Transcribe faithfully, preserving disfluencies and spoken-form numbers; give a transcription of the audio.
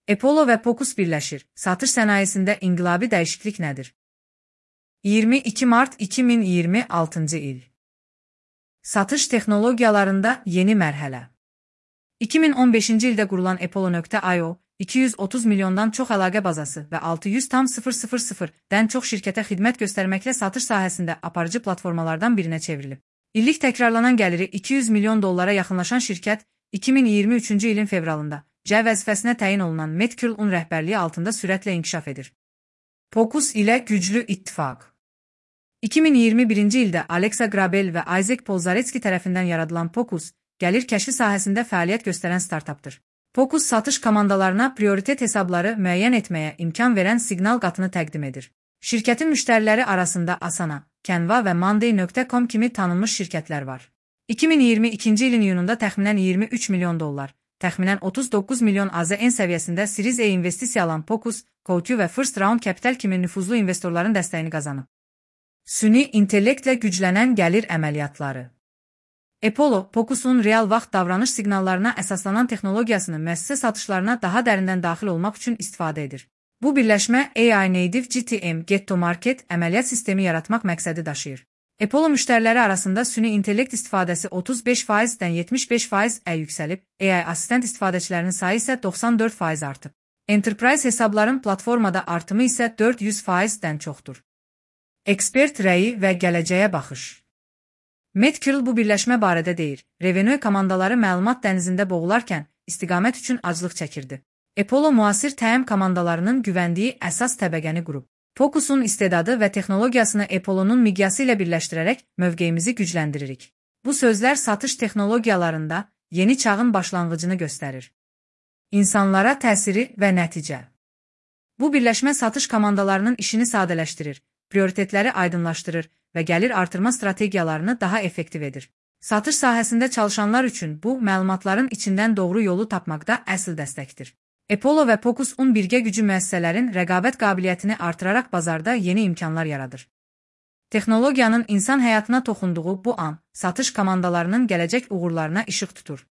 Apollo və Focus birləşir. Satış sənayesində inqilabi dəyişiklik nədir? iyirmi iki mart iki min iyirmi altıncı il. Satış texnologiyalarında yeni mərhələ. iki min on beşinci ildə qurulan Apollo nöqtə i o, iki yüz otuz milyondan çox əlaqə bazası və altı yüz min-dən çox şirkətə xidmət göstərməklə satış sahəsində aparıcı platformalardan birinə çevrilib. İllik təkrarlanan gəliri iki yüz milyon dollara yaxınlaşan şirkət, iki min iyirmi üçüncü ilin fevralında C vəzifəsinə təyin olunan Matt Curl'un rəhbərliyi altında sürətlə inkişaf edir. Focus ilə güclü ittifaq. iki min iyirmi birinci ildə Alexa Grabel və Isaac Polzaretski tərəfindən yaradılan Focus, gəlir kəşfi sahəsində fəaliyyət göstərən startapdır. Focus satış komandalarına prioritet hesabları müəyyən etməyə imkan verən siqnal qatını təqdim edir. Şirkətin müştəriləri arasında Asana, Canva və Monday nöqtə com kimi tanınmış şirkətlər var. iki min iyirmi ikinci ilin iyununda təxminən iyirmi üç milyon dollar, təxminən otuz doqquz milyon A Z N səviyyəsində Series E investisiya alan Focus, Coatue və First Round Capital kimi nüfuzlu investorların dəstəyini qazanıb. Süni intellektlə güclənən gəlir əməliyyatları. Apollo, Focus'un real vaxt davranış siqnallarına əsaslanan texnologiyasını müəssisə satışlarına daha dərindən daxil olmaq üçün istifadə edir. Bu birləşmə A I Native G T M Get to Market əməliyyat sistemi yaratmaq məqsədi daşıyır. Apollo müştəriləri arasında süni intellekt istifadəsi otuz beş faizdən yetmiş beş faiz-ə yüksəlib, A I assistent istifadəçilərinin sayı isə doxsan dörd faiz artıb. Enterprise hesabların platformada artımı isə dörd yüz faizdən çoxdur. Ekspert rəyi və gələcəyə baxış. Matt Curl bu birləşmə barədə deyir. Revenue komandaları məlumat dənizində boğularkən istiqamət üçün aclıq çəkirdi. Apollo müasir təyəm komandalarının güvəndiyi əsas təbəqəni qurub. Focus'un istedadı və texnologiyasını Apollo'nun miqyası ilə birləşdirərək mövqeyimizi gücləndiririk. Bu sözlər satış texnologiyalarında yeni çağın başlanğıcını göstərir. İnsanlara təsiri və nəticə. Bu birləşmə satış komandalarının işini sadələşdirir, prioritetləri aydınlaşdırır və gəlir artırma strategiyalarını daha effektiv edir. Satış sahəsində çalışanlar üçün bu, məlumatların içindən doğru yolu tapmaqda əsl dəstəkdir. Apollo və Focus-un birgə gücü müəssisələrin rəqabət qabiliyyətini artıraraq bazarda yeni imkanlar yaradır. Texnologiyanın insan həyatına toxunduğu bu an, satış komandalarının gələcək uğurlarına işıq tutur.